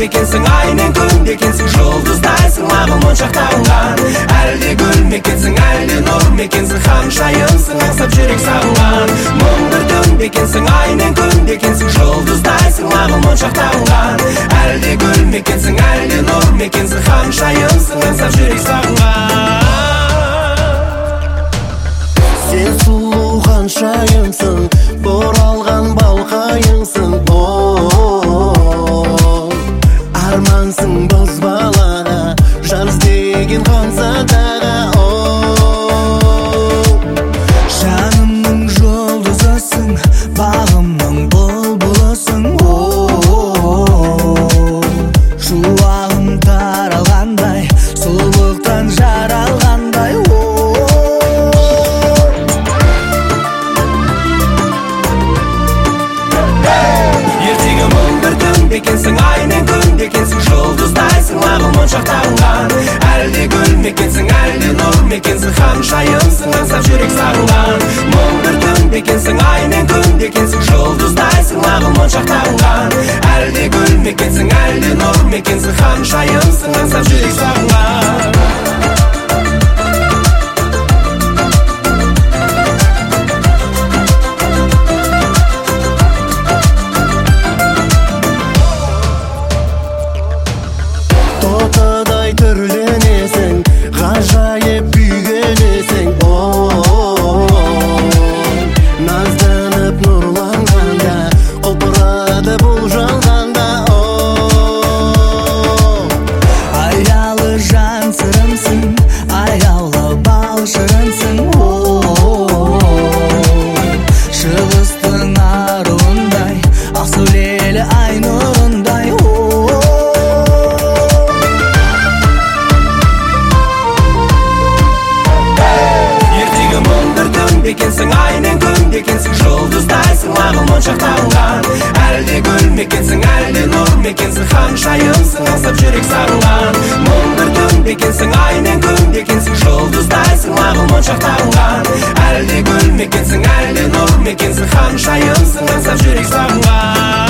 бекенсің, аймен күн бекенсің, жұлдыздайсың, маған моншақталған. Әлде гүл мекенсің, әлде нұр мекенсің, ханшайымсың, аңсап жүрек сағынған. Мың бір түн бекенсің, аймен күн бекенсің, жұлдыздайсың, маған моншақталған. Әлде гүл мекенсің, әлде нұр мекенсің, ханшайымсың, аңсап жүрек сағынған. Сен сұлу ханшайымсың, бұралған балқайыңсың. Армансың боз балаға, жан іздеген ханзадаға. Жанымның жұлдызысың, бағымның бұлбұлысың. Шуағым таралғандай, сұлулықтан жаралғандай. Ертегі мың бір түн бекенсің, аймен күн бекенсің, жұлдыздайсың, маған моншақталған. Әлде гүл мекенсің, әлде нұр мекенсің, ханшайымсың, аңсап жүрек сағынған. Мың бір түн бекенсің, аймен күн бекенсің, жұлдыздайсың, маған моншақталған. Әлде гүл мекенсің, әлде нұр мекенсің, ханшайымсың, аңсап жүрек сағынған. Тотадай түрленесің, ғажайып күйгенесің. Назданып нұрланғанда, құлпырады бұл жалғанда. Аялы жан сырымсың, аяулы бал шырынсың. Шығыстың аруындай, ақ сәулелі ай нұрындай. Бекенсің, аймен күн бекенсің, жұлдыздайсың, маған моншақталған. Әлде гүл мекенсің, әлде нұр мекенсің, ханшайымсың, аңсап жүрек сағынған. Мың бір түн бекенсің, аймен күн бекенсің, жұлдыздайсың, маған моншақталған. Әлде гүл мекенсің, әлде нұр мекенсің, ханшайымсың, аңсап жүрек сағынған.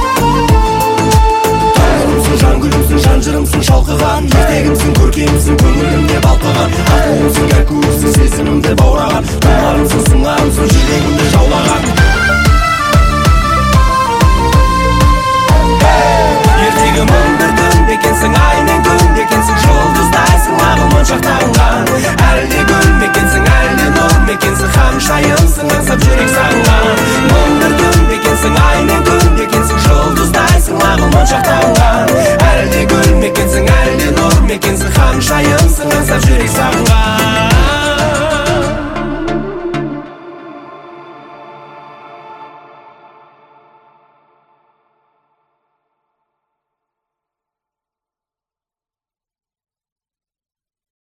Жан гүлімсің, жан жырымсың, шалқыған. Ертегімсің, көркемсің,